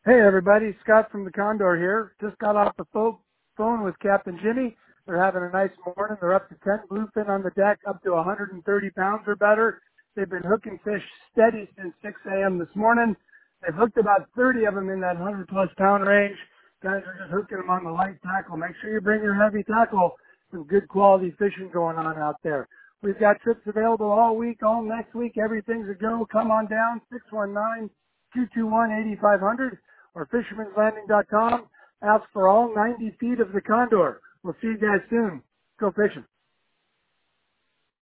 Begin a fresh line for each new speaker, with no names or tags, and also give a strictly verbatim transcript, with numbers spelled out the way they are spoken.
Hey everybody, Scott from the Condor here. Just got off the pho- phone with Captain Jimmy. They're having a nice morning. They're up to ten bluefin on the deck, up to one hundred thirty pounds or better. They've been hooking fish steady since six a.m. this morning. They've hooked about thirty of them in that one hundred plus pound range. Guys are just hooking them on the light tackle. Make sure you bring your heavy tackle. Some good quality fishing going on out there. We've got trips available all week, all next week. Everything's a go. Come on down, six one nine, two two one, eight five zero zero or fisherman's landing dot com. Ask for all ninety feet of the Condor. We'll see you guys soon. Go fishing.